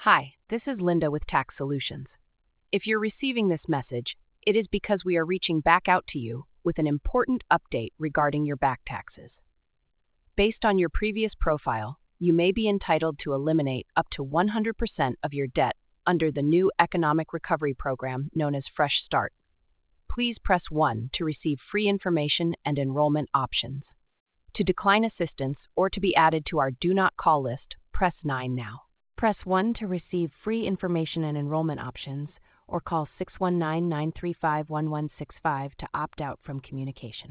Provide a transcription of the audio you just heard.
Hi, this is Linda with Tax Solutions. If you're receiving this message, it is because we are reaching back out to you with an important update regarding your back taxes. Based on your previous profile, you may be entitled to eliminate up to 100% of your debt under the new economic recovery program known as Fresh Start. Please press 1 to receive free information and enrollment options. To decline assistance or to be added to our Do Not Call list, press 9 now. Press 1 to receive free information and enrollment options, or call 619-935-1165 to opt out from communication.